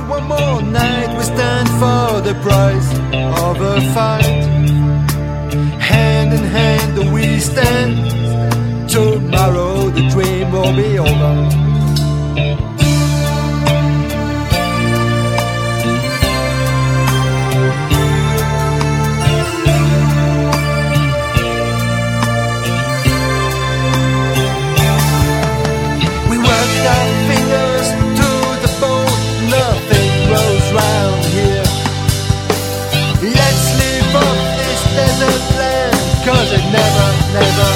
one more night, we stand for the price of a fight. Hand in hand we stand. Tomorrow the dream will be over. We worked our fingers to the bone, nothing grows round here. Let's live off this desert land, 'cause it never, never